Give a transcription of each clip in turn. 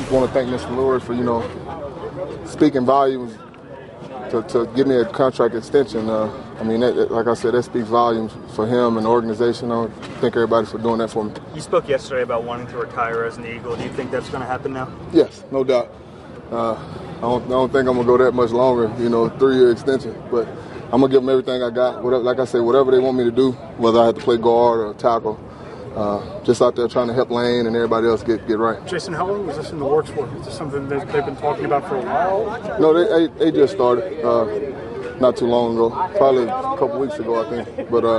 just want to thank Mr. Lurie for, speaking volumes to give me a contract extension. Like I said, that speaks volumes for him and the organization. I thank everybody for doing that for me. You spoke yesterday about wanting to retire as an Eagle. Do you think that's going to happen now? Yes, no doubt. I don't think I'm going to go that much longer, 3-year extension. But I'm going to give them everything I got. Like I said, whatever they want me to do, whether I have to play guard or tackle, just out there trying to help Lane and everybody else get right. Jason, how long was this in the works for? Is this something that they've been talking about for a while? No, they just started not too long ago, probably a couple weeks ago, I think. But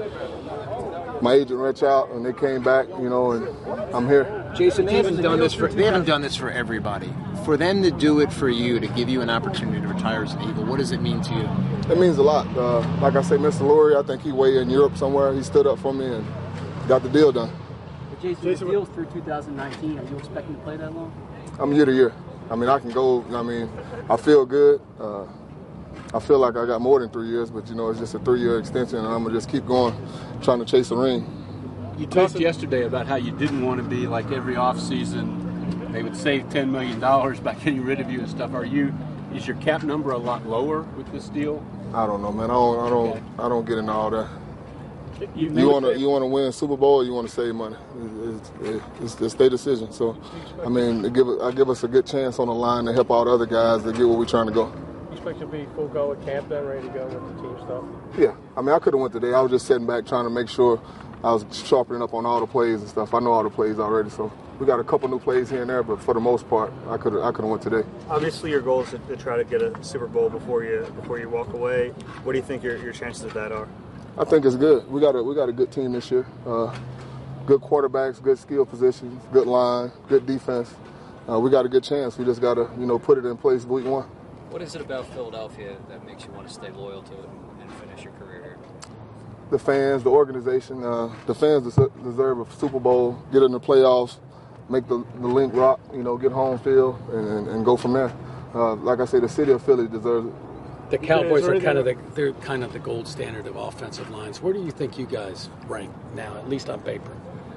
my agent reached out and they came back, and I'm here. Jason, they haven't done this for everybody. For them to do it for you, to give you an opportunity to retire as an Eagle, what does it mean to you? It means a lot. Like I say, Mr. Lurie, I think he way in Europe somewhere. He stood up for me and got the deal done. Jason, the deal's through 2019. Are you expecting to play that long? I'm year to year. I can go. I feel good. I feel like I got more than 3 years, but it's just a 3-year extension, and I'm gonna just keep going, trying to chase a ring. You talked yesterday about how you didn't want to be like every offseason. They would save $10 million by getting rid of you and stuff. Is your cap number a lot lower with this deal? I don't know, man. I don't get into all that. You want to win a Super Bowl, or you want to save money. It's their decision. So, I give us a good chance on the line to help out other guys to get where we're trying to go. You expect to be full go at camp then, ready to go with the team stuff? Yeah. I could have went today. I was just sitting back trying to make sure I was sharpening up on all the plays and stuff. I know all the plays already, so we got a couple new plays here and there, but for the most part, I could have went today. Obviously, your goal is to try to get a Super Bowl before you walk away. What do you think your chances of that are? I think it's good. We got a good team this year. Good quarterbacks, good skill positions, good line, good defense. We got a good chance. We just got to put it in place week 1. What is it about Philadelphia that makes you want to stay loyal to it and finish your career here? The fans, the organization. The fans deserve a Super Bowl, get in the playoffs, make the link rock, get home field, and go from there. Like I say, the city of Philly deserves it. The Cowboys are kind of the gold standard of offensive lines. Where do you think you guys rank now, at least on paper?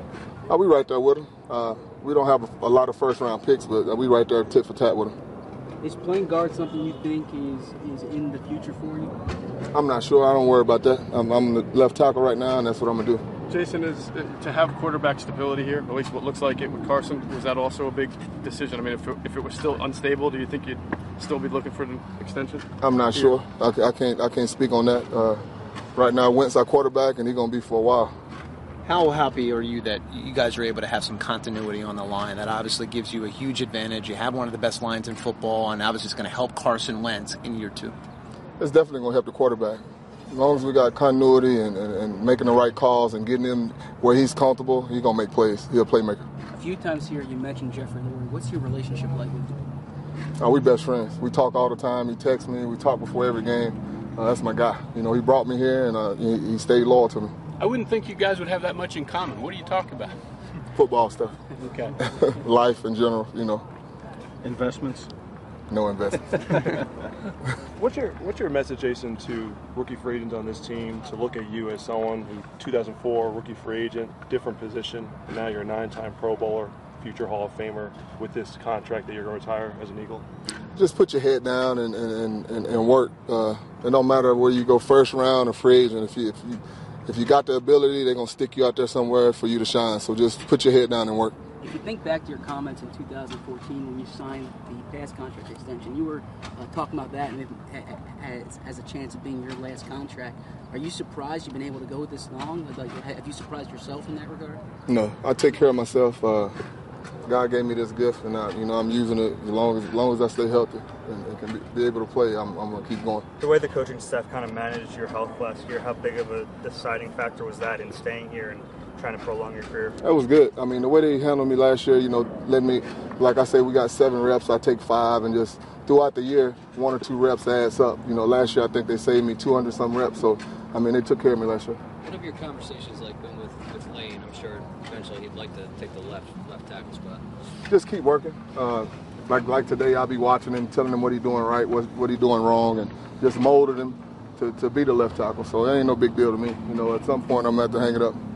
We right there with them. We don't have a lot of first-round picks, but we right there tit for tat with them. Is playing guard something you think is in the future for you? I'm not sure. I don't worry about that. I'm the left tackle right now, and that's what I'm going to do. Jason, is to have quarterback stability here, at least what looks like it with Carson, was that also a big decision? If it was still unstable, do you think you'd still be looking for an extension? I'm not sure. I can't speak on that. Right now, Wentz our quarterback, and he's going to be for a while. How happy are you that you guys are able to have some continuity on the line? That obviously gives you a huge advantage. You have one of the best lines in football, and obviously it's going to help Carson Wentz in year 2. It's definitely going to help the quarterback. As long as we got continuity and making the right calls and getting him where he's comfortable, he's going to make plays. He's a playmaker. A few times here you mentioned Jeffrey Lurie. What's your relationship like with him? We best friends. We talk all the time. He texts me. We talk before every game. That's my guy. He brought me here, and he stayed loyal to me. I wouldn't think you guys would have that much in common. What do you talk about? Football stuff. Okay. Life in general, Investments? No investments. What's your message, Jason, to rookie free agents on this team to look at you as someone who 2004 rookie free agent, different position, and now you're a 9-time Pro Bowler, future Hall of Famer with this contract that you're going to retire as an Eagle? Just put your head down and work. It don't matter where you go, first round or free agent. If you got the ability, they're going to stick you out there somewhere for you to shine. So just put your head down and work. If you think back to your comments in 2014 when you signed the past contract extension, you were talking about that as a chance of being your last contract. Are you surprised you've been able to go this long? Have you surprised yourself in that regard? No, I take care of myself. God gave me this gift, and I'm using it as long as I stay healthy and can be able to play. I'm going to keep going. The way the coaching staff kind of managed your health last year, how big of a deciding factor was that in staying here and trying to prolong your career? That was good. The way they handled me last year, let me, like I said, we got 7 reps. I take 5, and just throughout the year, 1 or 2 reps adds up. Last year I think they saved me 200-some reps. So, they took care of me last year. What have your conversations like been with Lane? I'm sure eventually he'd like to take the left tackle spot. Just keep working. Like today, I'll be watching him, telling him what he's doing right, what he's doing wrong, and just molding him to be the left tackle. So it ain't no big deal to me. At some point, I'm going to have to hang it up.